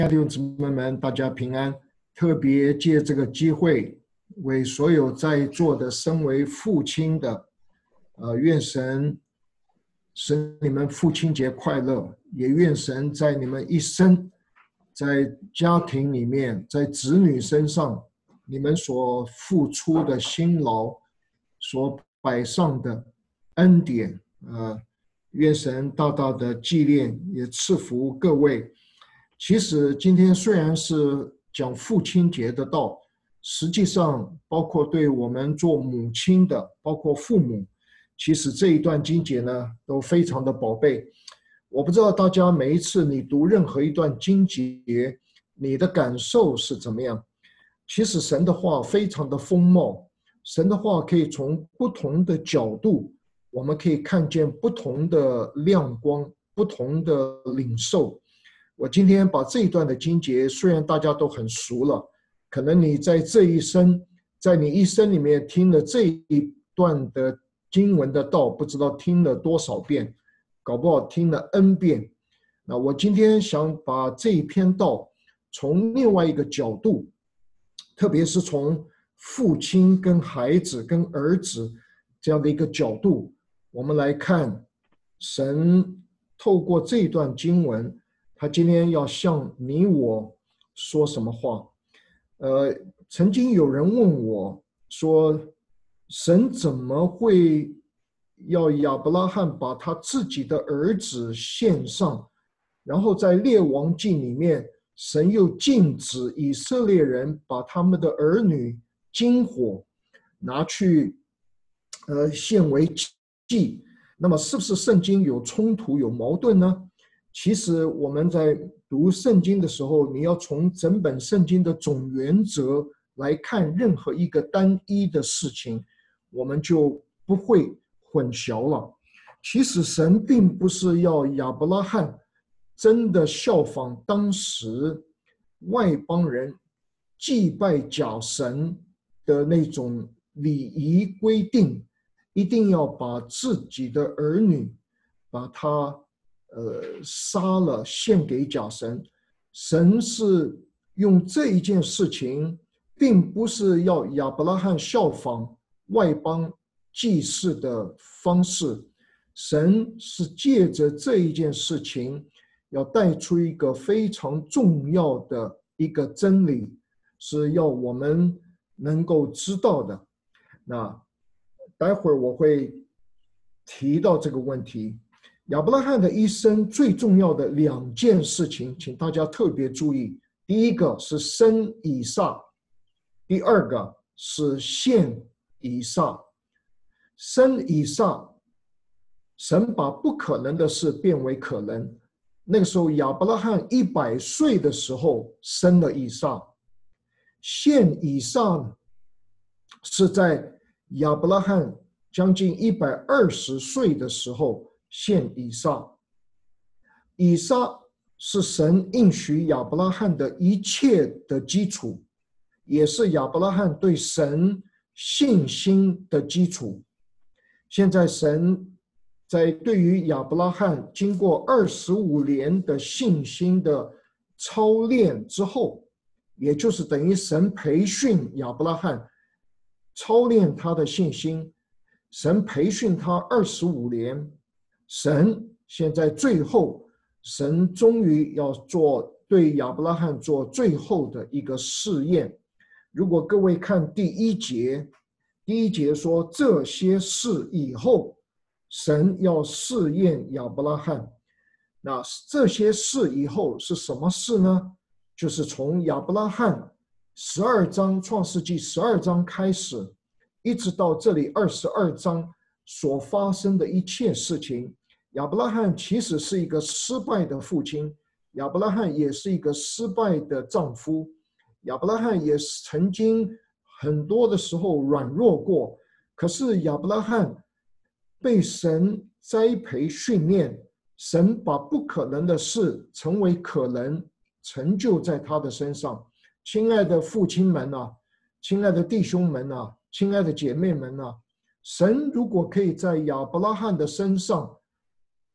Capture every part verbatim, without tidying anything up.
亲爱的弟兄姊妹们，大家平安。特别借这个机会，为所有在座的身为父亲的，呃，愿神使你们父亲节快乐，也愿神在你们一生，在家庭里面，在子女身上，你们所付出的辛劳，所摆上的恩典，呃，愿神大大的纪念，也赐福各位。其实今天虽然是讲父亲节的道，实际上包括对我们做母亲的，包括父母，其实这一段经节呢都非常的宝贝。我不知道大家每一次你读任何一段经节，你的感受是怎么样？其实神的话非常的丰茂，神的话可以从不同的角度，我们可以看见不同的亮光，不同的领受。我今天把这一段的经节，虽然大家都很熟了，可能你在这一生，在你一生里面听了这一段的经文的道，不知道听了多少遍，搞不好听了 N 遍。那我今天想把这一篇道从另外一个角度，特别是从父亲跟孩子跟儿子这样的一个角度，我们来看神透过这一段经文，他今天要向你我说什么话？呃，曾经有人问我说，神怎么会要亚伯拉罕把他自己的儿子献上，然后在列王记里面，神又禁止以色列人把他们的儿女金火拿去呃献为祭，那么是不是圣经有冲突有矛盾呢？其实我们在读圣经的时候，你要从整本圣经的总原则来看任何一个单一的事情，我们就不会混淆了。其实神并不是要亚伯拉罕真的效仿当时外邦人祭拜假神的那种礼仪规定，一定要把自己的儿女把他呃，杀了献给假神。神是用这一件事情，并不是要亚伯拉罕效仿外邦祭祀的方式，神是借着这一件事情，要带出一个非常重要的一个真理，是要我们能够知道的。那待会儿我会提到这个问题。亚伯拉罕的一生最重要的两件事情，请大家特别注意。第一个是生以撒，第二个是献以撒。生以撒，神把不可能的事变为可能。那个时候亚伯拉罕一百岁的时候生了以撒。献以撒是在亚伯拉罕将近一百二十岁的时候献以撒。以撒是神应许亚伯拉罕的一切的基础，也是亚伯拉罕对神信心的基础。现在神在对于亚伯拉罕经过二十五年的信心的操练之后，也就是等于神培训亚伯拉罕，操练他的信心，神培训他二十五年。神现在最后，神终于要做对亚伯拉罕做最后的一个试验。如果各位看第一节，第一节说这些事以后，神要试验亚伯拉罕。那这些事以后是什么事呢？就是从亚伯拉罕十二章创世纪十二章开始，一直到这里二十二章所发生的一切事情。亚伯拉罕其实是一个失败的父亲，亚伯拉罕也是一个失败的丈夫，亚伯拉罕也曾经很多的时候软弱过，可是亚伯拉罕被神栽培训练，神把不可能的事成为可能，成就在他的身上。亲爱的父亲们啊，亲爱的弟兄们啊，亲爱的姐妹们啊，神如果可以在亚伯拉罕的身上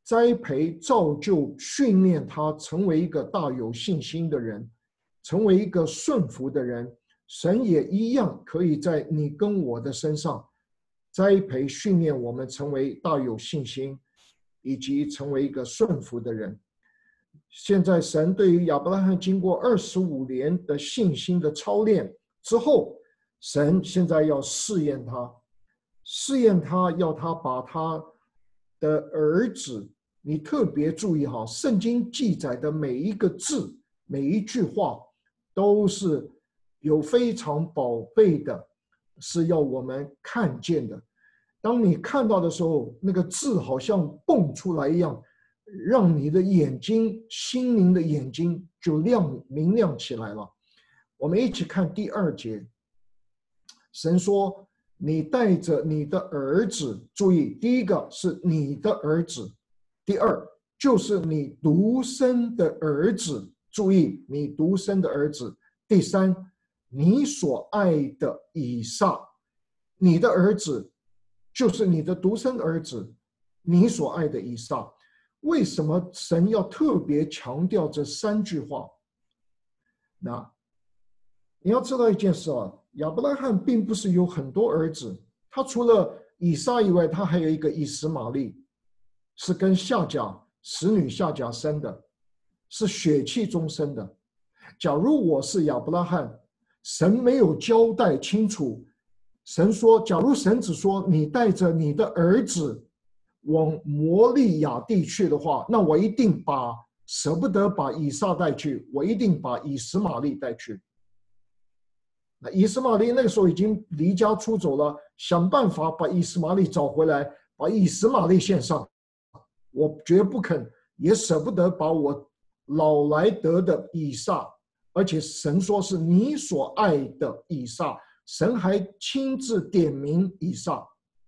栽培、造就、训练他成为一个大有信心的人，成为一个顺服的人。神也一样可以在你跟我的身上栽培、训练我们成为大有信心，以及成为一个顺服的人。现在神对于亚伯拉罕经过二十五年的信心的操练之后，神现在要试验他，试验他，要他把他的儿子，你特别注意哈，圣经记载的每一个字、每一句话都是有非常宝贝的，是要我们看见的。当你看到的时候，那个字好像蹦出来一样，让你的眼睛、心灵的眼睛就亮明亮起来了。我们一起看第二节，神说：“你带着你的儿子，注意，第一个是你的儿子，第二就是你独生的儿子，注意，你独生的儿子，第三，你所爱的以撒，你的儿子就是你的独生儿子，你所爱的以撒。”为什么神要特别强调这三句话？那你要知道一件事啊，亚伯拉罕并不是有很多儿子，他除了以撒以外，他还有一个以实玛利，是跟夏甲使女夏甲生的，是血气中生的。假如我是亚伯拉罕，神没有交代清楚，神说，假如神只说你带着你的儿子往摩利亚地去的话，那我一定把舍不得把以撒带去，我一定把以实玛利带去。那以实玛利那个时候已经离家出走了，想办法把以实玛利找回来，把以实玛利献上。我绝不肯，也舍不得把我老来得的以撒，而且神说是你所爱的以撒，神还亲自点名以撒。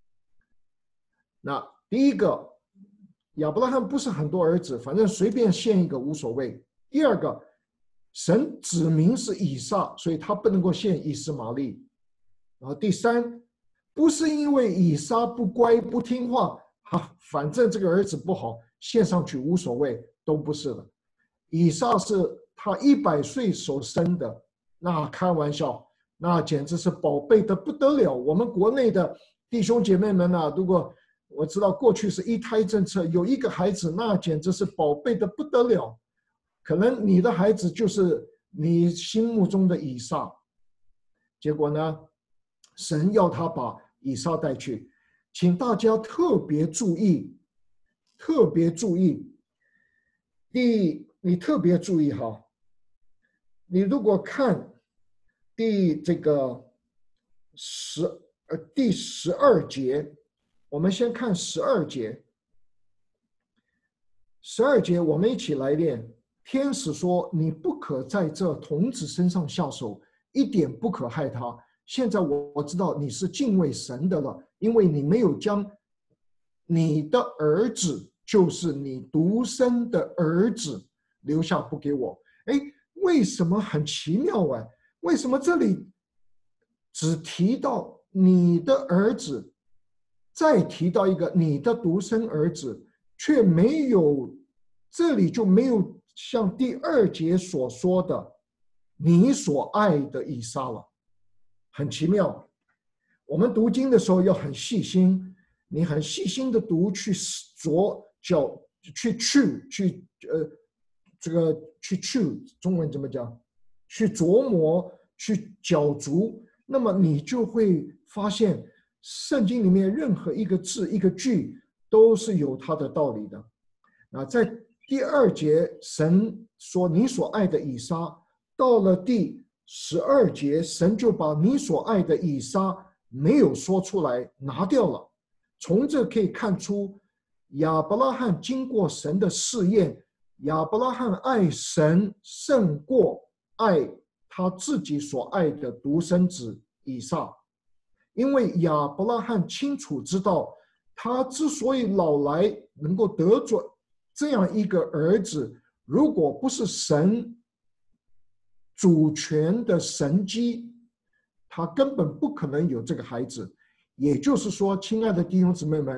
那第一个，亚伯拉罕不是很多儿子，反正随便献一个无所谓。第二个，神指明是以撒，所以他不能够献以实玛利。然后第三，不是因为以撒不乖不听话，啊，反正这个儿子不好，献上去无所谓，都不是的。以撒是他一百岁所生的，那开玩笑，那简直是宝贝的不得了。我们国内的弟兄姐妹们啊，如果我知道过去是一胎政策，有一个孩子，那简直是宝贝的不得了。可能你的孩子就是你心目中的以撒，结果呢，神要他把以撒带去，请大家特别注意，特别注意。第，你特别注意哈，你如果看第这个十呃第十二节。我们先看十二节，十二节我们一起来念。天使说：“你不可在这童子身上下手，一点不可害他。现在我我知道你是敬畏神的了，因为你没有将你的儿子，就是你独生的儿子留下不给我。”哎，为什么很奇妙啊？为什么这里只提到你的儿子？再提到一个你的独生儿子，却没有，这里就没有像第二节所说的你所爱的以撒了，很奇妙。我们读经的时候要很细心，你很细心的读，去琢脚，去去去呃，这个去去中文怎么讲？去琢磨，去角逐，那么你就会发现。圣经里面任何一个字一个句都是有它的道理的。啊，在第二节神说你所爱的以撒，到了第十二节神就把你所爱的以撒没有说出来，拿掉了。从这可以看出亚伯拉罕经过神的试验，亚伯拉罕爱神胜过爱他自己所爱的独生子以撒。因为亚伯拉罕清楚知道，他之所以老来能够得着这样一个儿子，如果不是神主权的神机，他根本不可能有这个孩子。也就是说，亲爱的弟兄姊妹们，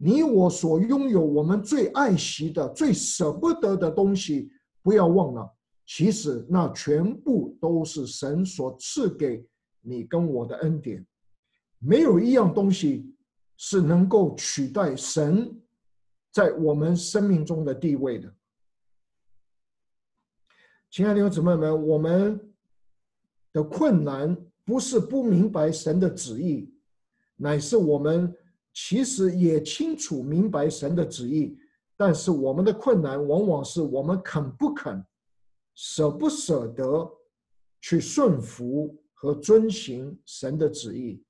你我所拥有，我们最爱惜的、最舍不得的东西，不要忘了，其实那全部都是神所赐给你跟我的恩典，没有一样东西是能够取代神在我们生命中的地位的。亲爱的弟兄姊妹们，我们的困难不是不明白神的旨意，乃是我们其实也清楚明白神的旨意，但是我们的困难往往是我们肯不肯、舍不舍得去顺服和遵行神的旨意。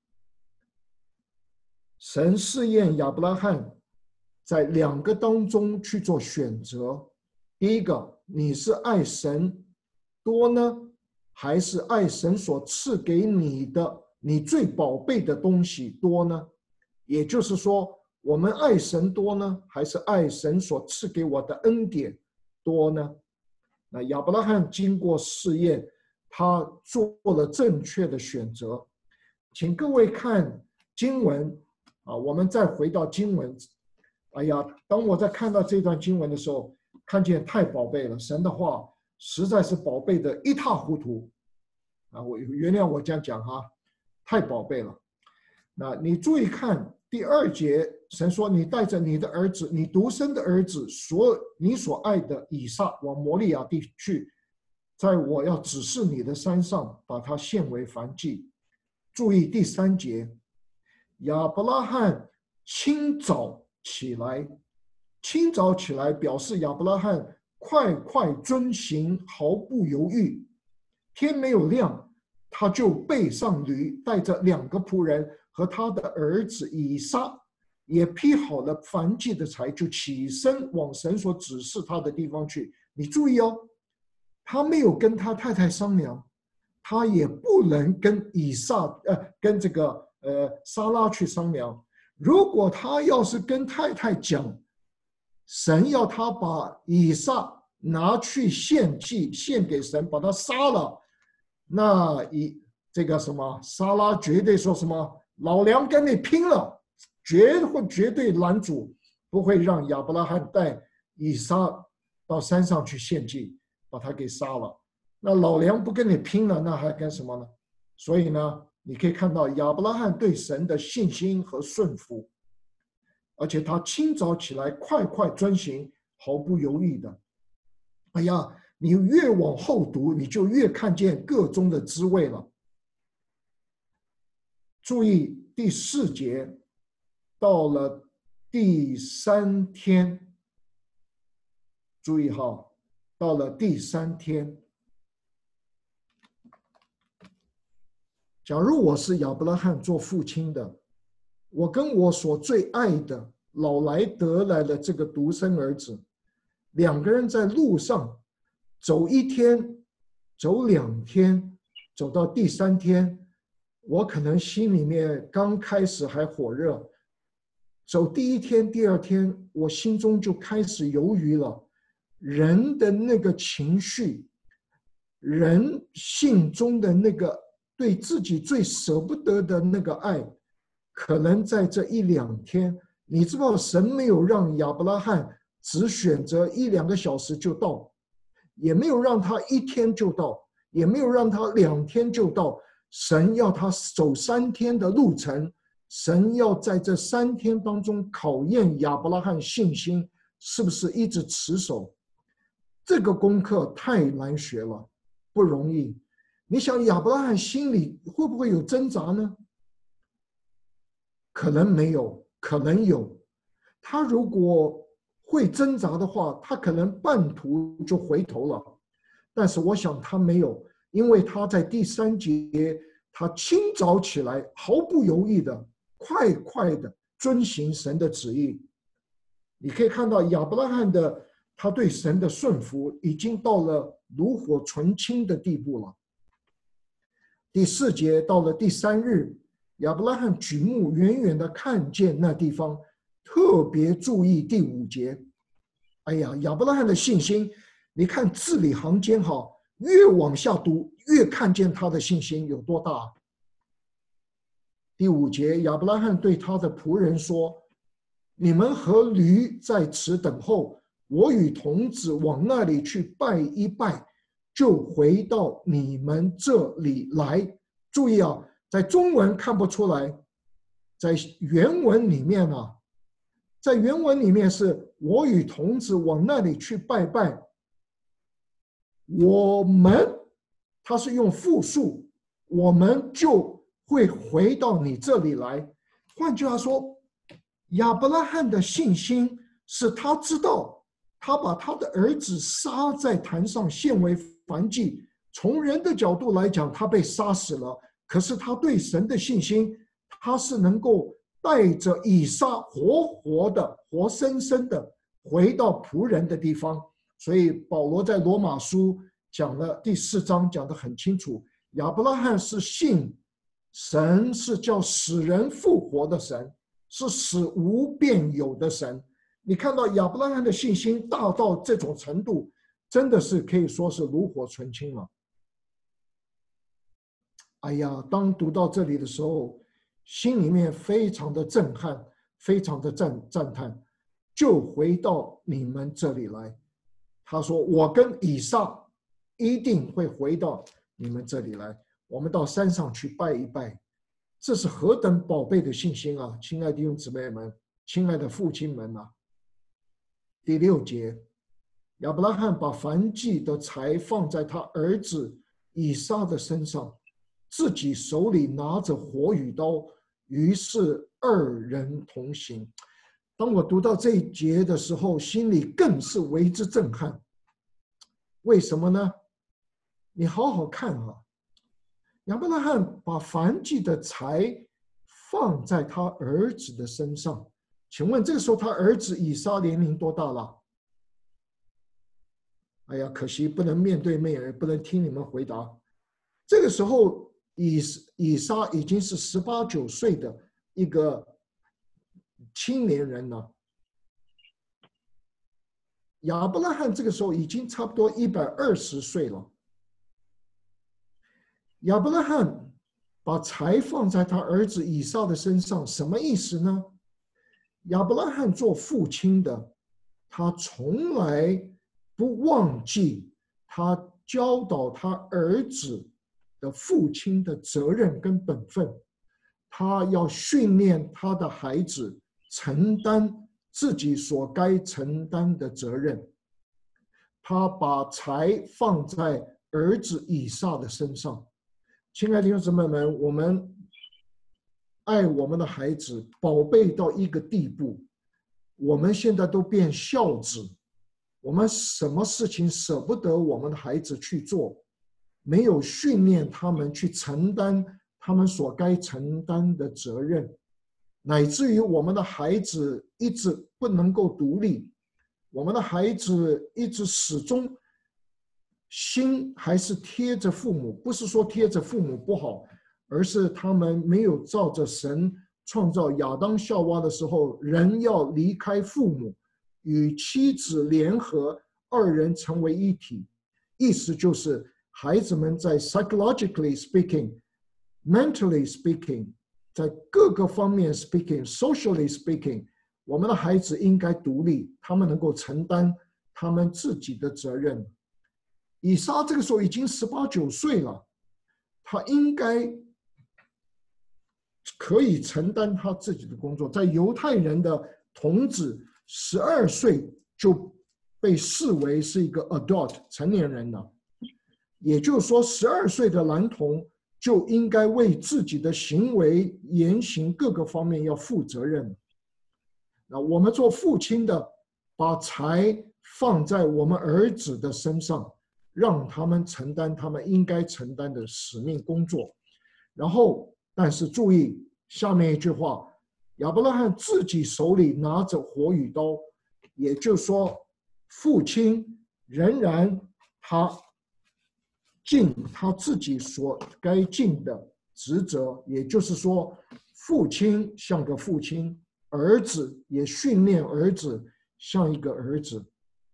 神试验亚伯拉罕在两个当中去做选择，第一个，你是爱神多呢，还是爱神所赐给你的你最宝贝的东西多呢？也就是说，我们爱神多呢，还是爱神所赐给我的恩典多呢？那亚伯拉罕经过试验，他做了正确的选择。请各位看经文啊，我们再回到经文。哎呀，当我在看到这段经文的时候，看见太宝贝了，神的话实在是宝贝的一塌糊涂啊！我原谅我这样讲哈，太宝贝了。那你注意看第二节，神说：“你带着你的儿子，你独生的儿子，所你所爱的以撒，往摩利亚地去，在我要指示你的山上，把它献为燔祭。”注意第三节，亚伯拉罕清早起来，清早起来表示亚伯拉罕快快遵行，毫不犹豫。天没有亮，他就背上驴，带着两个仆人和他的儿子以撒，也劈好了燔祭的柴，就起身往神所指示他的地方去。你注意哦，他没有跟他太太商量，他也不能跟以撒呃跟这个呃撒拉去商量。如果他要是跟太太讲，神要他把以撒拿去献祭，献给神，把他杀了，那以这个什么撒拉绝对说什么老娘跟你拼了，绝会绝对拦阻，不会让亚伯拉罕带以撒到山上去献祭，把他给杀了。那老娘不跟你拼了，那还干什么呢？所以呢，你可以看到亚伯拉罕对神的信心和顺服，而且他清早起来快快遵行，毫不犹豫的。哎呀，你越往后读，你就越看见个中的滋味了。注意第四节，到了第三天，注意哈，到了第三天。假如我是亚伯拉罕做父亲的，我跟我所最爱的老来得来的这个独生儿子，两个人在路上走一天，走两天，走到第三天，我可能心里面刚开始还火热，走第一天、第二天，我心中就开始犹豫了。人的那个情绪，人心中的那个对自己最舍不得的那个爱，可能在这一两天，你知道神没有让亚伯拉罕只选择一两个小时就到，也没有让他一天就到，也没有让他两天就到，神要他走三天的路程，神要在这三天当中考验亚伯拉罕信心是不是一直持守。这个功课太难学了，不容易。你想亚伯拉罕心里会不会有挣扎呢？可能没有，可能有。他如果会挣扎的话，他可能半途就回头了。但是我想他没有，因为他在第三节，他清早起来，毫不犹豫的、快快的遵行神的旨意。你可以看到亚伯拉罕的他对神的顺服已经到了炉火纯青的地步了。第四节到了第三日，亚伯拉罕举目远远的看见那地方，特别注意第五节。哎呀，亚伯拉罕的信心，你看字里行间哈，越往下读越看见他的信心有多大。第五节，亚伯拉罕对他的仆人说：“ 你们和驴在此等候，我与童子往那里去拜一拜，就回到你们这里来。注意啊，在中文看不出来，在原文里面啊，在原文里面是我与童子往那里去拜拜。我们，他是用复数，我们就会回到你这里来。换句话说，亚伯拉罕的信心是他知道，他把他的儿子杀在坛上献为燔祭。从人的角度来讲，他被杀死了，可是他对神的信心，他是能够带着以撒活活的、活生生的回到仆人的地方。所以保罗在罗马书讲了第四章讲得很清楚，亚伯拉罕是信神是叫使人复活的神，是使无变有的神。你看到亚伯拉罕的信心大到这种程度，真的是可以说是炉火纯青了。哎呀，当读到这里的时候，心里面非常的震撼，非常的赞赞叹，就回到你们这里来。他说：“我跟以撒一定会回到你们这里来，我们到山上去拜一拜。”这是何等宝贝的信心啊！亲爱的弟兄姊妹们，亲爱的父亲们啊！第六节，亚伯拉罕把燔祭的柴放在他儿子以撒的身上，自己手里拿着火与刀，于是二人同行。当我读到这一节的时候，心里更是为之震撼。为什么呢？你好好看啊，亚伯拉罕把燔祭的柴放在他儿子的身上。请问这个时候他儿子以撒年龄多大了？哎呀，可惜不能面对面，也不能听你们回答。这个时候以以撒已经是十八九岁的一个青年人了。亚伯拉罕这个时候已经差不多一百二十岁了。亚伯拉罕把柴放在他儿子以撒的身上，什么意思呢？亚伯拉罕做父亲的，他从来不忘记他教导他儿子的父亲的责任跟本分，他要训练他的孩子承担自己所该承担的责任。他把柴放在儿子以撒的身上。亲爱的弟兄姊妹们，我们爱我们的孩子，宝贝到一个地步，我们现在都变孝子，我们什么事情舍不得我们的孩子去做，没有训练他们去承担他们所该承担的责任，乃至于我们的孩子一直不能够独立，我们的孩子一直始终心还是贴着父母，不是说贴着父母不好，而是他们没有照着神创造亚当夏娃的时候，人要离开父母，与妻子联合，二人成为一体。意思就是孩子们在 psychologically speaking、mentally speaking， 在各个方面 speaking、socially speaking， 我们的孩子应该独立，他们能够承担他们自己的责任。以撒这个时候已经十八九岁了，他应该可以承担他自己的工作。在犹太人的童子十二岁就被视为是一个 adult 成年人了，也就是说十二岁的男童就应该为自己的行为言行各个方面要负责任。那我们做父亲的把柴放在我们儿子的身上，让他们承担他们应该承担的使命工作。然后但是注意下面一句话，亚伯拉罕自己手里拿着火与刀，也就是说父亲仍然他尽他自己所该尽的职责，也就是说父亲像个父亲，儿子也训练儿子像一个儿子。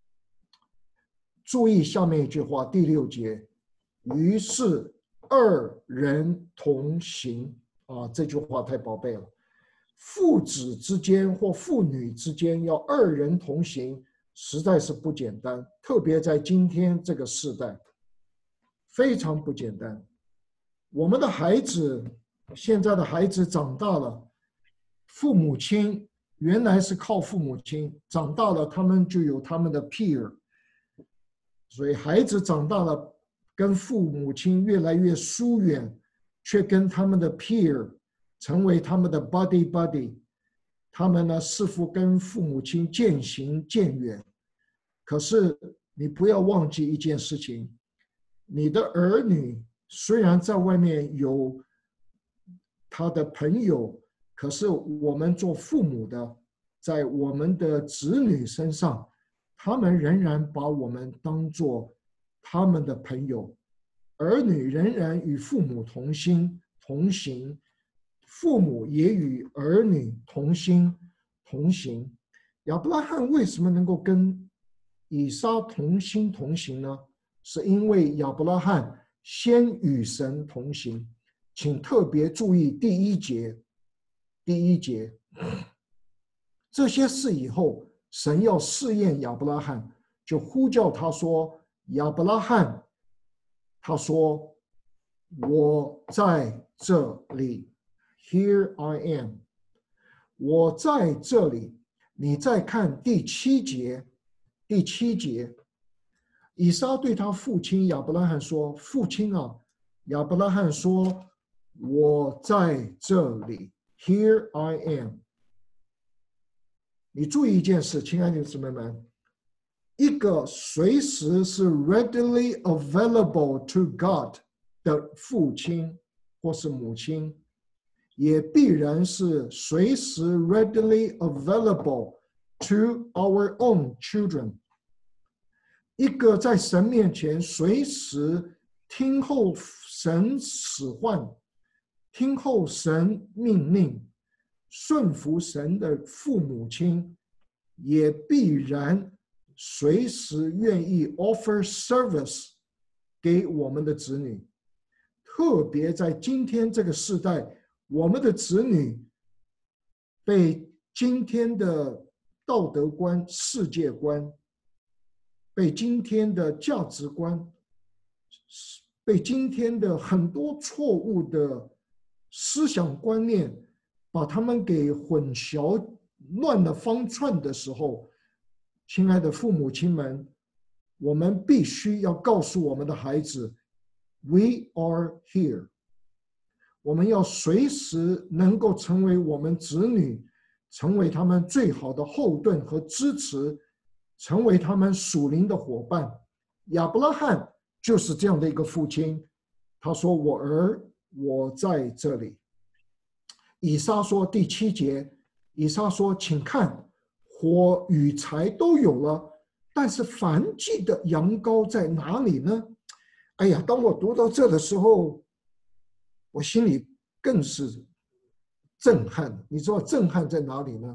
注意下面一句话，第六节，于是二人同行啊，这句话太宝贝了。 父子之间或父女之间要二人同行，实在是不简单，特别在今天这个时代，非常不简单。我们的孩子，现在的孩子长大了，父母亲原来是靠父母亲，长大了他们就有他们的 peer， 所以孩子长大了，跟父母亲越来越疏远，却跟他们的 peer 成为他们的 buddy buddy， 他们呢似乎跟父母亲渐行渐远。可是你不要忘记一件事情，你的儿女虽然在外面有他的朋友，可是我们做父母的，在我们的子女身上，他们仍然把我们当作他们的朋友。儿女仍然与父母同心同行，父母也与儿女同心同行。亚伯拉罕为什么能够跟以撒同心同行呢？是因为亚伯拉罕先与神同行。请特别注意第一节，第一节，这些事以后，神要试验亚伯拉罕，就呼叫他说：“亚伯拉罕。”他说：“我在这里 ，Here I am。”我在这里。你再看第七节，第七节，以撒对他父亲亚伯拉罕说：“父亲啊！”亚伯拉罕说：“我在这里 ，Here I am。”你注意一件事，亲爱的姊妹们，一个随时是 readily available to God 的父亲或是母亲，也必然是随时 readily available to our own children。一个在神面前随时听候神使唤，听候神命令，顺服神的父母亲，也必然随时愿意 offer service 给我们的子女。特别在今天这个时代，我们的子女被今天的道德观、世界观，被今天的价值观，被今天的很多错误的思想观念，把他们给混淆、乱了方寸的时候，亲爱的父母亲们，我们必须要告诉我们的孩子 ：“We are here。”我们要随时能够成为我们子女，成为他们最好的后盾和支持，成为他们属灵的伙伴。亚伯拉罕就是这样的一个父亲。他说：“我儿，我在这里。”以撒说第七节，以撒说：“请看，火与柴都有了，但是燔祭的羊羔在哪里呢？”哎呀，当我读到这的时候，我心里更是震撼。你知道震撼在哪里呢？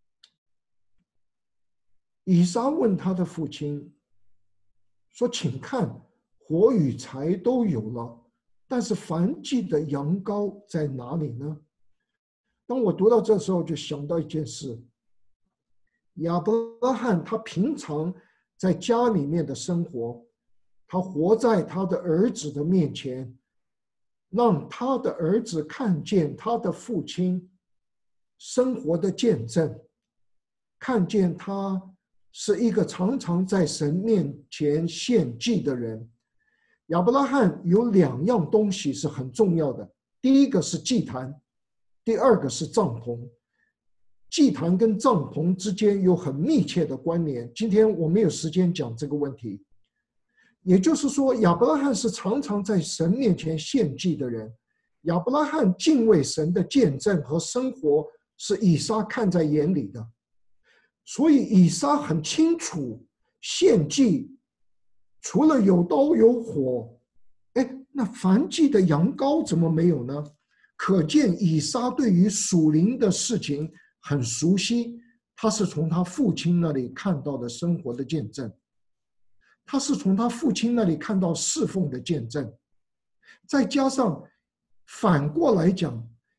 以撒问他的父亲说：“请看，火与柴都有了，但是燔祭的羊羔在哪里呢？”当我读到这时候，就想到一件事：亚伯拉罕他平常在家里面的生活，他活在他的儿子的面前，让他的儿子看见他的父亲生活的见证，看见他是一个常常在神面前献祭的人。亚伯拉罕有两样东西是很重要的，第一个是祭坛，第二个是帐篷。祭坛跟帐篷之间有很密切的关联，今天我没有时间讲这个问题。也就是说，亚伯拉罕是常常在神面前献祭的人。亚伯拉罕敬畏神的见证和生活是以撒看在眼里的，所以以撒很清楚，献祭除了有刀有火，哎，那燔祭的羊羔怎么没有呢？可见以撒对于属灵的事情很熟悉，他是从他父亲那里看到的生活的见证。他是从他父亲那里看到侍奉的见证，再加上反过来讲，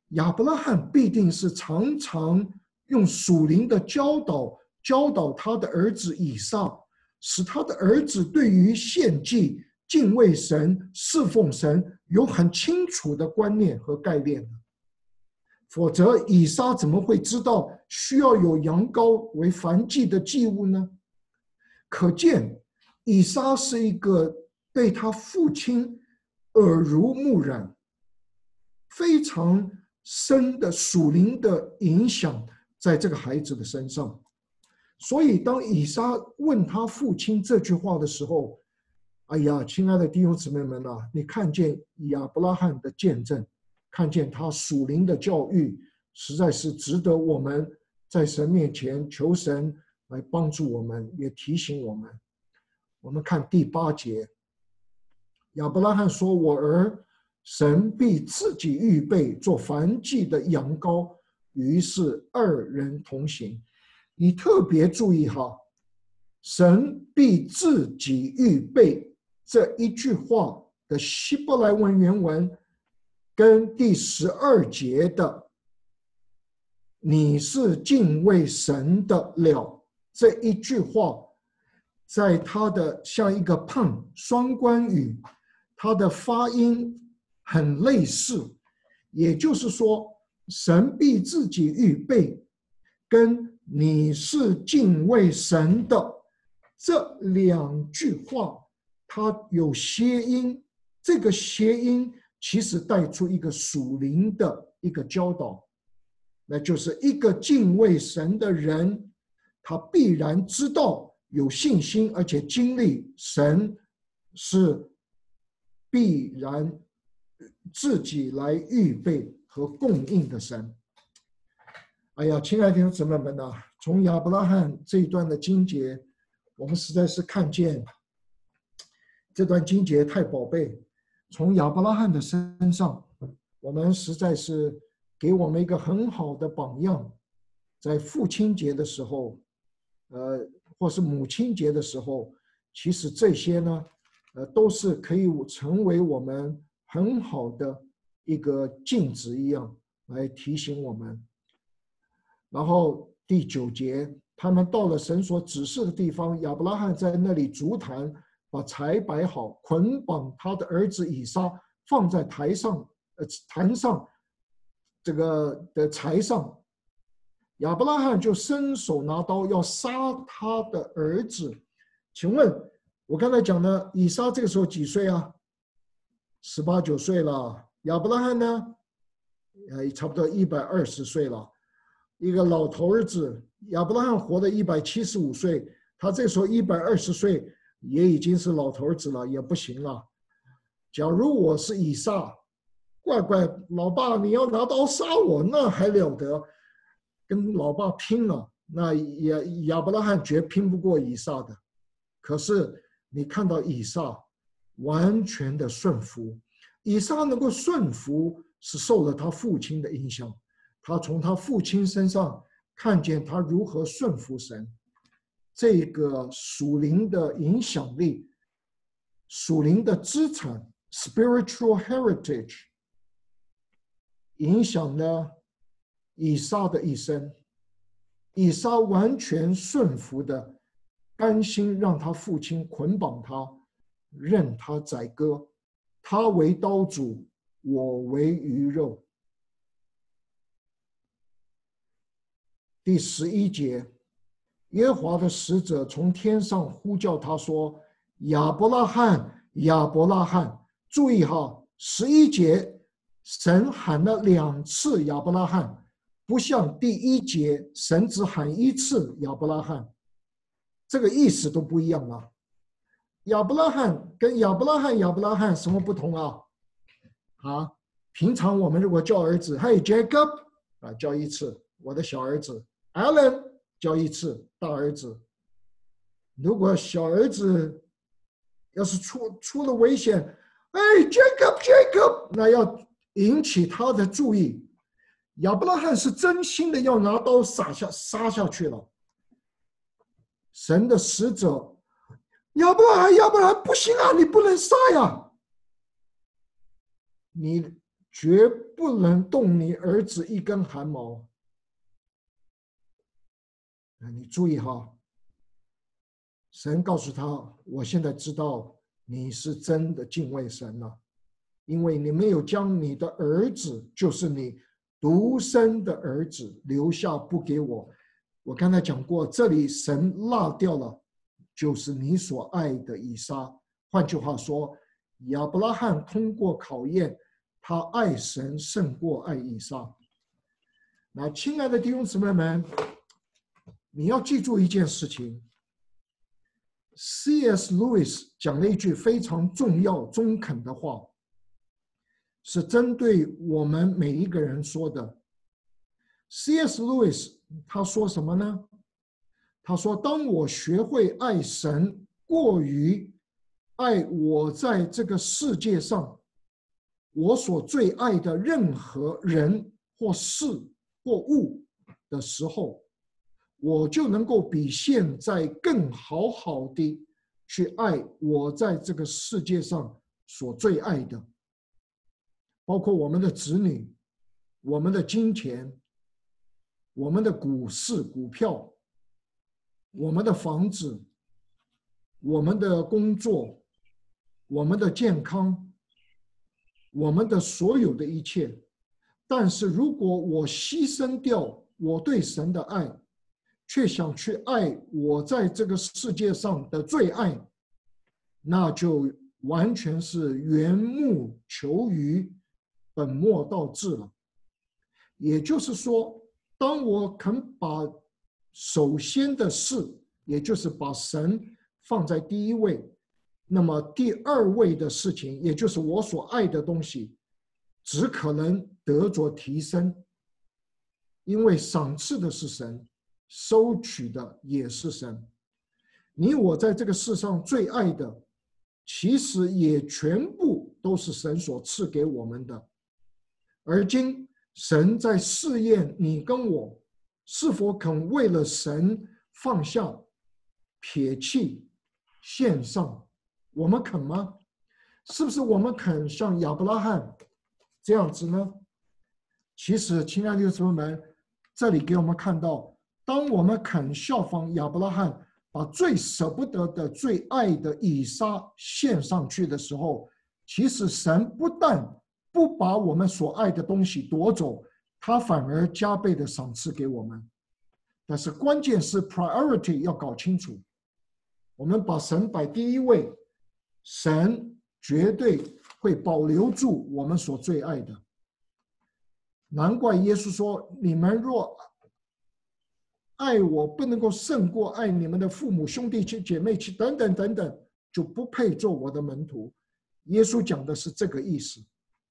亚伯拉罕必定是常常用属灵的教导教导他的儿子以撒，使他的儿子对于献祭、敬畏神、侍奉神有很清楚的观念和概念。否则以撒怎么会知道需要有羊羔为燔祭的祭物呢？可见以撒是一个被他父亲耳濡目染非常深的属灵的影响在这个孩子的身上。所以当以撒问他父亲这句话的时候，哎呀，亲爱的弟兄姊妹们啊，你看见亚伯拉罕的见证，看见他属灵的教育，实在是值得我们在神面前求神来帮助我们，也提醒我们。我们看第八节，亚伯拉罕说：“我儿，神必自己预备做燔祭的羊羔。”于是二人同行。你特别注意哈，神必自己预备这一句话的希伯来文原文跟第十二节的你是敬畏神的了这一句话，在它的像一个碰双关语，它的发音很类似，也就是说神必自己预备跟你是敬畏神的这两句话，它有谐音，这个谐音其实带出一个属灵的一个教导，那就是一个敬畏神的人，他必然知道有信心，而且经历神是必然自己来预备和供应的神。哎呀，亲爱的弟兄姊妹们啊，从亚伯拉罕这一段的经节，我们实在是看见这段经节太宝贝。从亚伯拉罕的身上，我们实在是给我们一个很好的榜样。在父亲节的时候，呃，或是母亲节的时候，其实这些呢，呃，都是可以成为我们很好的一个镜子一样，来提醒我们。然后第九节，他们到了神所指示的地方，亚伯拉罕在那里筑坛，把柴摆好，捆绑他的儿子以撒，放在台上，呃，坛上这个的柴上。亚伯拉罕就伸手拿刀要杀他的儿子。请问，我刚才讲的以撒这个时候几岁啊？十八九岁了。亚伯拉罕呢？呃，差不多一百二十岁了。一个老头儿子，亚伯拉罕活了一百七十五岁，他这时候一百二十岁，也已经是老头儿子了，也不行了。假如我是以撒，乖乖，老爸你要拿刀杀我，那还了得？跟老爸拼了，那亚亚伯拉罕绝拼不过以撒的。可是你看到以撒完全的顺服，以撒能够顺服，是受了他父亲的影响。他从他父亲身上看见他如何顺服神，这个属灵的影响力、属灵的资产 （spiritual heritage） 影响了以撒的一生。以撒完全顺服的，甘心让他父亲捆绑他，任他宰割，他为刀俎，我为鱼肉。第十一节，耶和华的使者从天上呼叫他说：“亚伯拉罕，亚伯拉罕！”注意哈，十一节神喊了两次亚伯拉罕，不像第一节神只喊一次亚伯拉罕，这个意思都不一样啊。亚伯拉罕跟亚伯拉罕、亚伯拉罕什么不同啊？啊，平常我们如果叫儿子 ，Hey Jacob 啊，叫一次，我的小儿子。Alan 叫一次，大儿子。如果小儿子要是出出了危险，哎 ，Jacob Jacob， 那要引起他的注意。亚伯拉罕是真心的要拿刀杀下杀下去了。神的使者，亚伯拉罕，亚伯拉罕，不行啊，你不能杀呀！你绝不能动你儿子一根汗毛。你注意哈，神告诉他，我现在知道你是真的敬畏神了，因为你没有将你的儿子，就是你独生的儿子留下不给我。我刚才讲过，这里神落掉了，就是你所爱的以撒。换句话说，亚伯拉罕通过考验，他爱神胜过爱以撒。那亲爱的弟兄姊妹们，你要记住一件事情 ，C S Lewis 讲了一句非常重要、中肯的话，是针对我们每一个人说的。C S Lewis 他说什么呢？他说：“当我学会爱神过于爱我在这个世界上我所最爱的任何人或事或物的时候，我就能够比现在更好好的去爱我在这个世界上所最爱的，包括我们的子女、我们的金钱、我们的股市、股票、我们的房子、我们的工作、我们的健康、我们的所有的一切。但是如果我牺牲掉我对神的爱，却想去爱我在这个世界上的最爱，那就完全是缘木求鱼，本末倒置了。也就是说，当我肯把首先的事，也就是把神放在第一位，那么第二位的事情，也就是我所爱的东西，只可能得着提升，因为赏赐的是神，收取的也是神。你我在这个世上最爱的，其实也全部都是神所赐给我们的。而今神在试验你跟我，是否肯为了神放下、撇弃、献上？我们肯吗？是不是我们肯像亚伯拉罕这样子呢？其实，亲爱的弟兄姊妹们，这里给我们看到，当我们肯效仿亚伯拉罕，把最舍不得的、最爱的以撒献上去的时候，其实神不但不把我们所爱的东西夺走，他反而加倍的赏赐给我们。但是关键是 priority 要搞清楚，我们把神摆第一位，神绝对会保留住我们所最爱的。难怪耶稣说，你们若爱我不能够胜过爱你们的父母、兄弟姐妹等等等等，就不配做我的门徒。耶稣讲的是这个意思。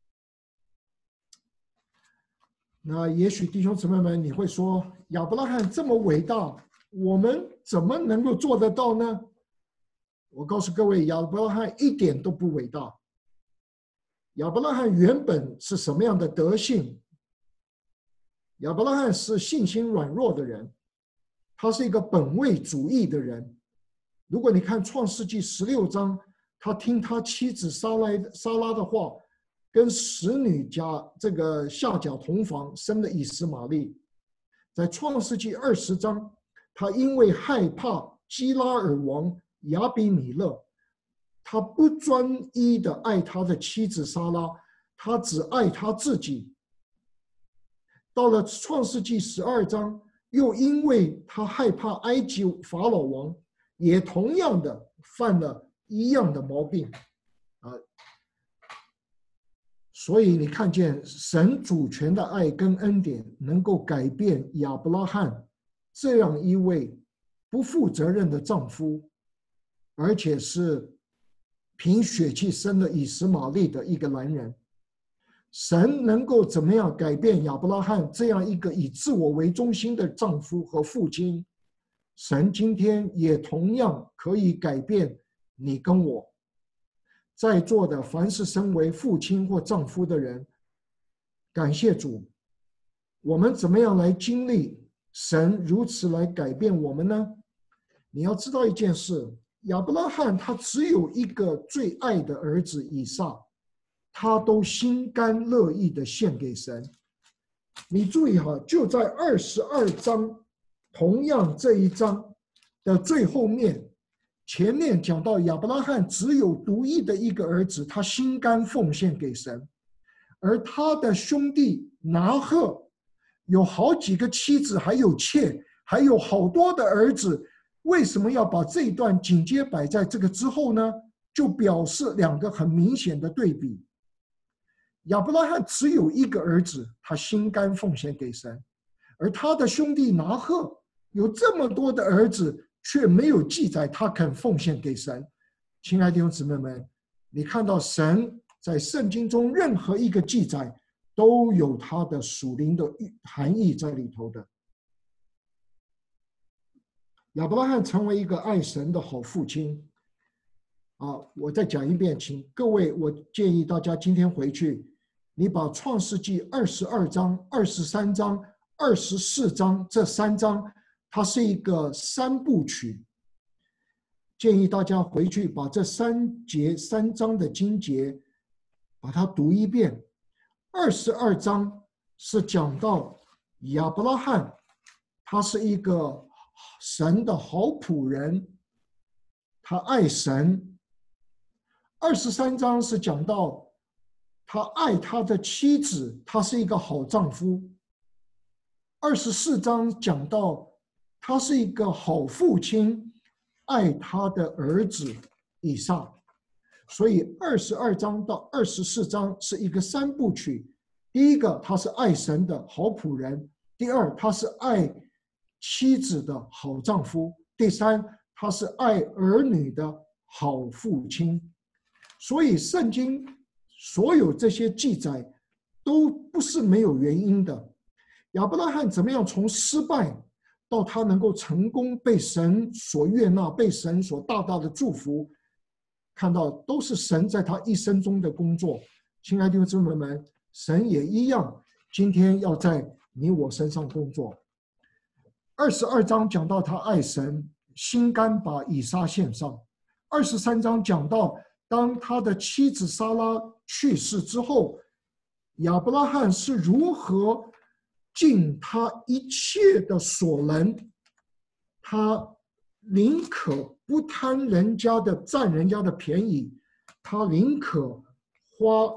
那也许弟兄姊妹们，你会说，亚伯拉罕这么伟大，我们怎么能够做得到呢？我告诉各位，亚伯拉罕一点都不伟大。亚伯拉罕原本是什么样的德性？亚伯拉罕是信心软弱的人，他是一个本位主义的人。如果你看创世纪十六章，他听他妻子撒拉撒拉的话，跟使女家这个夏甲同房，生了以实玛利。在创世纪二十章，他因为害怕基拉尔王亚比米勒，他不专一的爱他的妻子撒拉，他只爱他自己。到了创世纪十二章，又因为他害怕埃及法老王，也同样的犯了一样的毛病啊。所以你看见神主权的爱跟恩典能够改变亚伯拉罕这样一位不负责任的丈夫，而且是凭血气生了以实玛利的一个男人。神能够怎么样改变亚伯拉罕这样一个以自我为中心的丈夫和父亲？神今天也同样可以改变你跟我。在座的凡是身为父亲或丈夫的人，感谢主，我们怎么样来经历神如此来改变我们呢？你要知道一件事，亚伯拉罕他只有一个最爱的儿子以撒， 他都心甘乐意的献给神。你注意哈，就在二十二章，同样这一章的最后面，前面讲到亚伯拉罕只有独一的一个儿子，他心甘奉献给神，而他的兄弟拿鹤有好几个妻子，还有妾，还有好多的儿子。为什么要把这一段紧接摆在这个之后呢？就表示两个很明显的对比。亚伯拉罕只有一个儿子，他心甘奉献给神，而他的兄弟拿鹤有这么多的儿子，却没有记载他肯奉献给神。亲爱的弟兄姊妹们，你看到神在圣经中任何一个记载都有他的属灵的含义在里头的。亚伯拉罕成为一个爱神的好父亲啊！我再讲一遍，请各位，我建议大家今天回去，你把创世纪二十二章、二十三章、二十四章这三章，它是一个三部曲。建议大家回去把这三节三章的经节把它读一遍。二十二章是讲到亚伯拉罕，他是一个神的好仆人，他爱神。二十三章是讲到他爱他的妻子，他是一个好丈夫。二十四章讲到他是一个好父亲，爱他的儿子以撒。所以二十二章到二十四章是一个三部曲。第一个，他是爱神的好仆人；第二，他是爱妻子的好丈夫；第三，他是爱儿女的好父亲。所以圣经所有这些记载都不是没有原因的。亚伯拉罕怎么样从失败到他能够成功，被神所悦纳，被神所大大的祝福，看到都是神在他一生中的工作。亲爱的弟兄姊妹们，神也一样，今天要在你我身上工作。二十二章讲到他爱神，心甘把以撒献上。二十三章讲到当他的妻子撒拉去世之后，亚伯拉罕是如何尽他一切的所能，他宁可不贪人家的占人家的便宜，他宁可花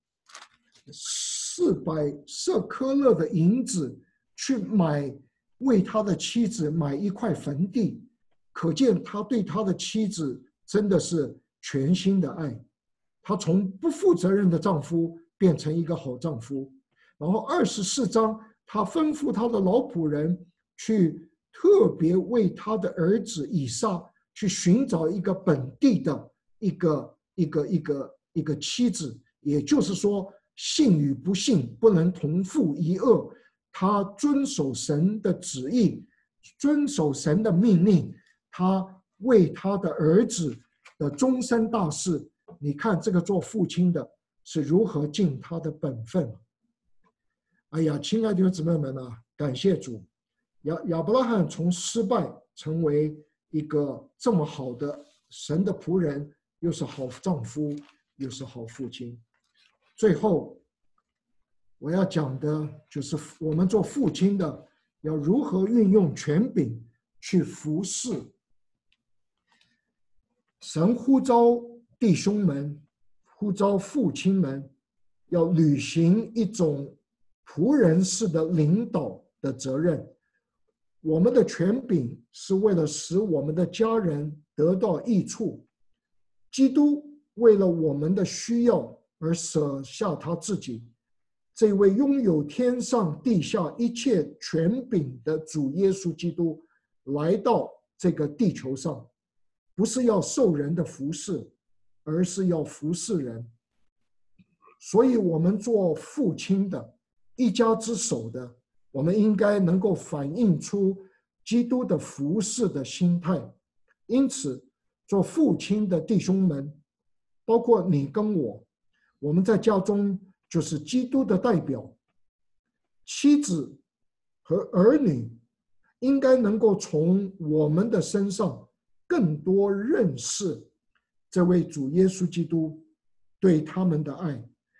四百舍科勒的银子去买，为他的妻子买一块坟地。可见他对他的妻子真的是全心的爱，他从不负责任的丈夫变成一个好丈夫。然后二十四章，他吩咐他的老仆人去特别为他的儿子以撒去寻找一个本地的一个一个一个一个妻子，也就是说，信与不信不能同负一轭。他遵守神的旨意，遵守神的命令，他为他的儿子的终身大事，你看这个做父亲的是如何尽他的本分。哎呀，亲爱的弟兄姊妹们啊，感谢主，亚亚伯拉罕从失败成为一个这么好的神的仆人，又是好丈夫，又是好父亲。最后我要讲的就是我们做父亲的要如何运用权柄去服侍。神呼召弟兄们，呼召父亲们，要履行一种仆人式的领导的责任。我们的权柄是为了使我们的家人得到益处。基督为了我们的需要而舍下他自己，这位拥有天上地下一切权柄的主耶稣基督来到这个地球上，不是要受人的服侍，而是要服侍人。所以我们做父亲的，一家之首的，我们应该能够反映出基督的服侍的心态。因此做父亲的弟兄们，包括你跟我，我们在家中就是基督的代表。妻子和儿女应该能够从我们的身上更多认识这位主耶稣基督对他们的爱，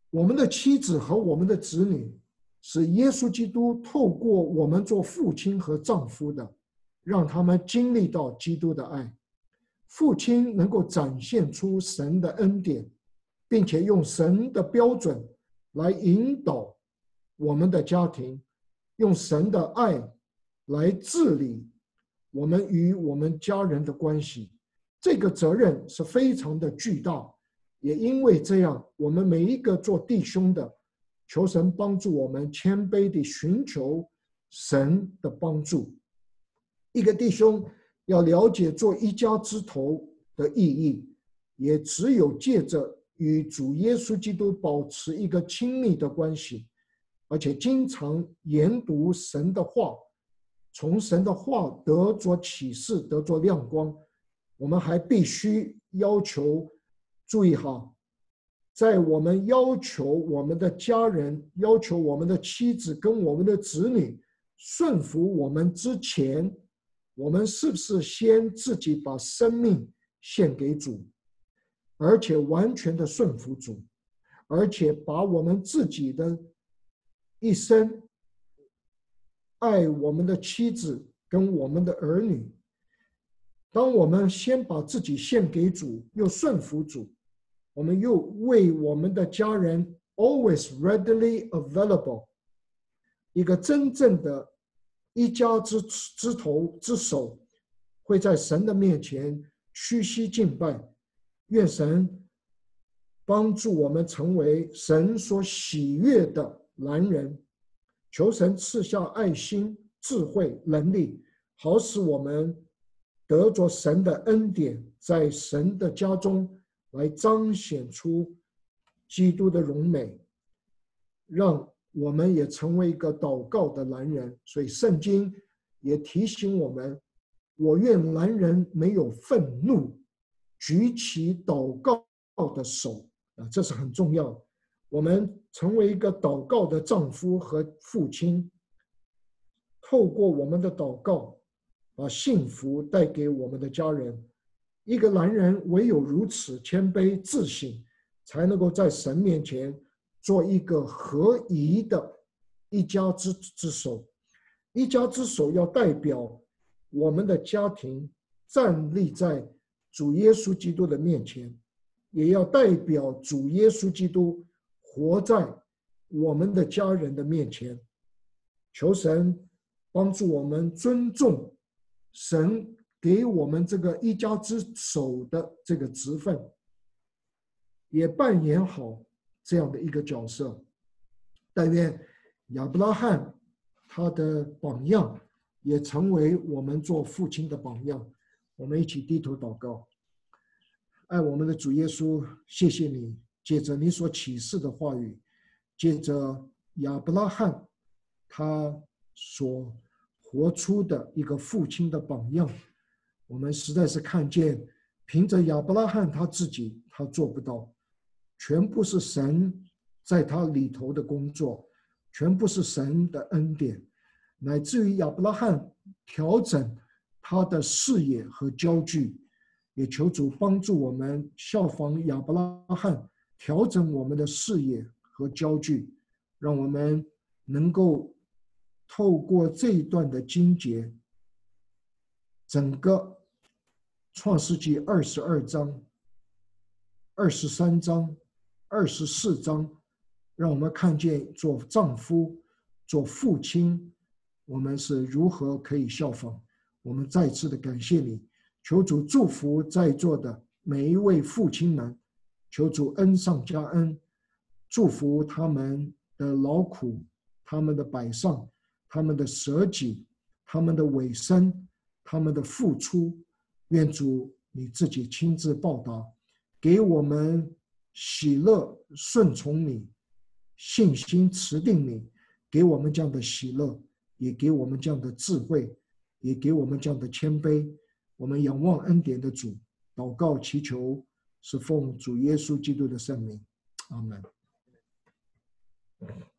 我们的妻子和我们的子女是耶稣基督透过我们做父亲和丈夫的，让他们经历到基督的爱。父亲能够展现出神的恩典，并且用神的标准来引导我们的家庭，用神的爱来治理我们与我们家人的关系。这个责任是非常的巨大，也因为这样，我们每一个做弟兄的，求神帮助我们谦卑地寻求神的帮助。一个弟兄要了解做一家之头的意义，也只有借着与主耶稣基督保持一个亲密的关系，而且经常研读神的话，从神的话得着启示，得着亮光。我们还必须要求，注意哈，在我们要求我们的家人、要求我们的妻子跟我们的子女顺服我们之前，我们是不是先自己把生命献给主，而且完全的顺服主，而且把我们自己的一生爱我们的妻子跟我们的儿女。当我们先把自己献给主，又顺服主，我们又为我们的家人 always readily available， 一个真正的一家之之头之首，会在神的面前屈膝敬拜。愿神帮助我们成为神所喜悦的男人，求神赐下爱心、智慧、能力，好使我们得着神的恩典，在神的家中来彰显出基督的荣美，让我们也成为一个祷告的男人。所以圣经也提醒我们，我愿男人没有愤怒，举起祷告的手啊，这是很重要。我们成为一个祷告的丈夫和父亲，透过我们的祷告把幸福带给我们的家人。一个男人唯有如此谦卑自省，才能够在神面前做一个合宜的一家之之首。一家之首要代表我们的家庭站立在主耶稣基督的面前，也要代表主耶稣基督活在我们的家人的面前。求神帮助我们尊重神给我们这个一家之首的这个职分，也扮演好这样的一个角色。但愿亚伯拉罕他的榜样也成为我们做父亲的榜样。我们一起低头祷告。爱我们的主耶稣，谢谢你借着你所启示的话语，借着亚伯拉罕他所活出的一个父亲的榜样，我们实在是看见凭着亚伯拉罕他自己他做不到，全部是神在他里头的工作，全部是神的恩典，乃至于亚伯拉罕调整他的视野和焦距，也求主帮助我们效仿亚伯拉罕，调整我们的视野和焦距，让我们能够透过这一段的经节，整个创世纪二十二章、二十三章、二十四章，让我们看见做丈夫、做父亲，我们是如何可以效仿。我们再次的感谢你，求主祝福在座的每一位父亲们，求主恩上加恩，祝福他们的劳苦，他们的摆上，他们的舍己，他们的委身，他们的付出。愿主你自己亲自报答，给我们喜乐顺从你，信心持定你，给我们这样的喜乐，也给我们这样的智慧，也给我们这样的谦卑。我们仰望恩典的主，祷告祈求是奉主耶稣基督的圣名，阿们。